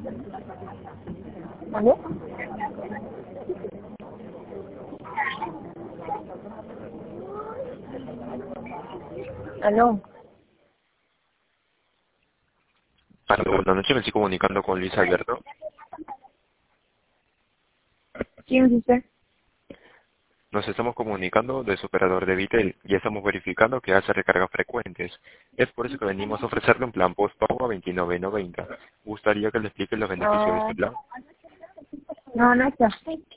¿Aló? ¿Aló? Aló, buenas noches, me estoy comunicando con Luis Alberto. ¿Quién es usted? Nos estamos comunicando de su operador de Vitel y estamos verificando que hace recargas frecuentes. Es por eso que venimos a ofrecerle un plan postpago a 29.90. ¿Gustaría que le explique los beneficios de No, este plan? no está.